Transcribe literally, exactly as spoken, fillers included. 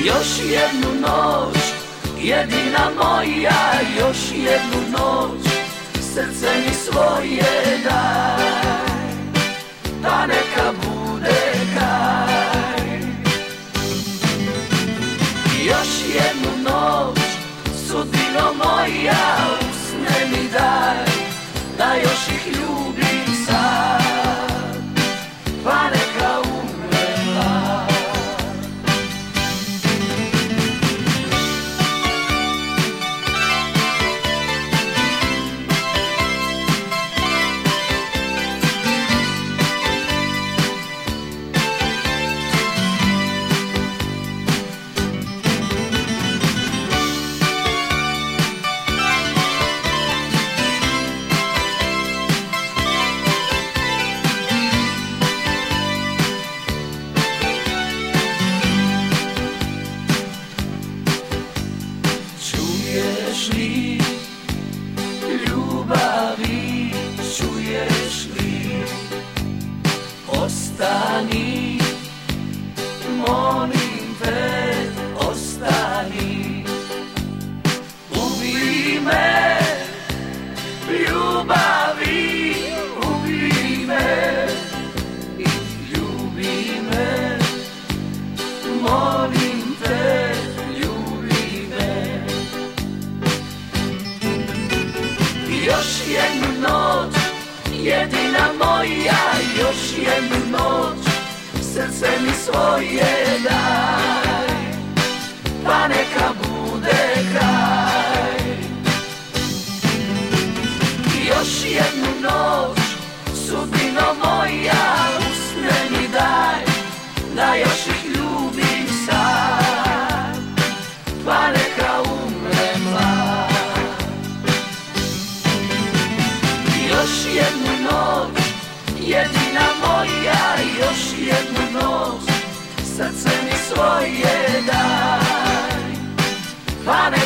Još jednu noć, jedina moja, još jednu noć, srce mi svoje daj, pa neka bude kraj. Još jednu noć, sudbino moja, usne mi daj, da još ih ljubim sad, pa neka umrem mlad. Čuješ li ljubavi, čuješ li? Ostani, molim te, ostani. Ubij me, ljubavi, ubij me i ljubi me, molim te. Još jednu noć, jedina moja, još jednu noć, srce mi svoje daj, pa neka bude kraj. Još jednu noć, sudbino moja, usne mi daj, da još ih ljubim sad, pa neka umrem mlad. Još jednu noć, jedina moja, još jednu noć, srce mi svoje daj, pa ne